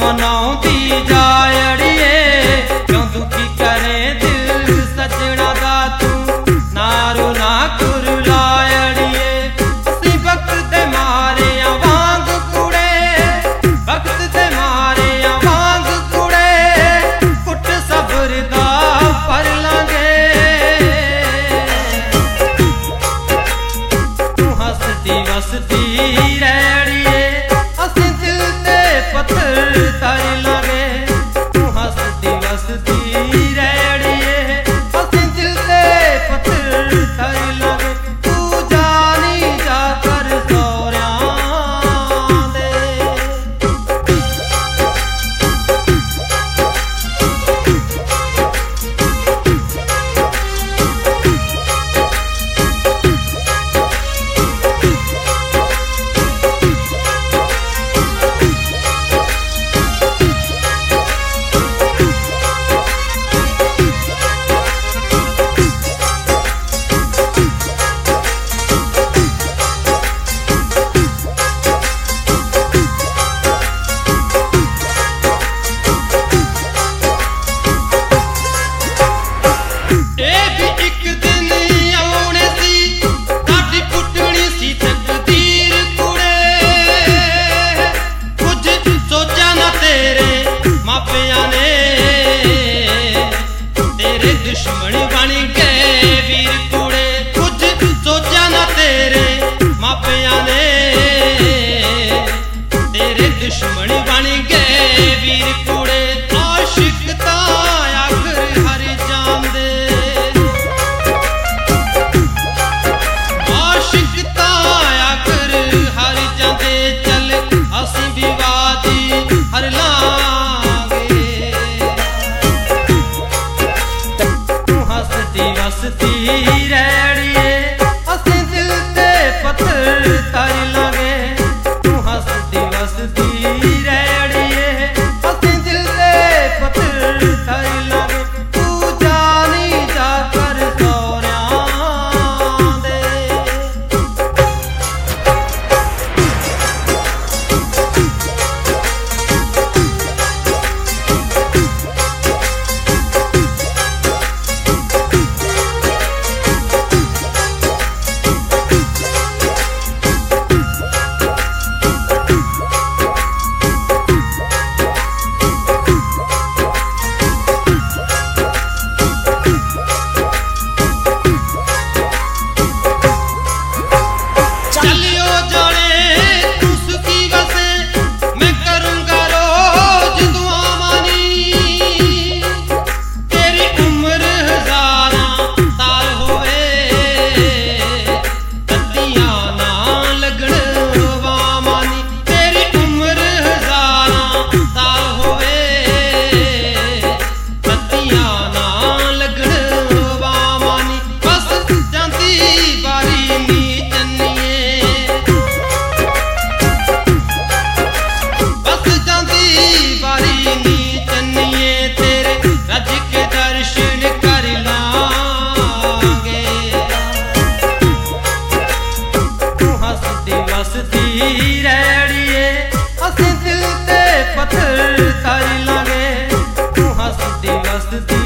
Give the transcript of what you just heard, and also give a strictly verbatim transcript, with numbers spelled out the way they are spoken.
मनाउंदी जाए अड़िए, क्यों दुखी करे दिल सजना दा तू नारो ना कुरलाए अड़िए। असीं वक्त दे मारे आ वांग कुड़े, वक्त दे मारे आ वांग कुड़े, कुट सब्र दा पर लांगे। तू हसदी वसदी रैड़िए, असीं दिल ते पत्थर तर लागे। तू हसदी वसदी रैड़िए, असीं दिल ते पत्थर तर लागे। तू जानी जा कर सौरियां दे। दुश्मन बन गए वीर कुड़े, कुछ सोचा ना तेरे मापिया ने। तेरे दुश्मन बन गए वीर कुड़े, आशिक ता आखिर हर जांदे। आशिक ता आखिर हर जांदे, चल असीं विवादी हर लांगे। हसदी रैड़िए, असीं दिल ते पत्थर तर लागे। तू हसदी वसदी रैड़िए, असीं दिल ते पत्थर तर लागे। तू जानी जा कर सौरियां दे। हसदी रैड़िए, असीं दिल ते पत्थर तर लागे। तू हसदी वसदी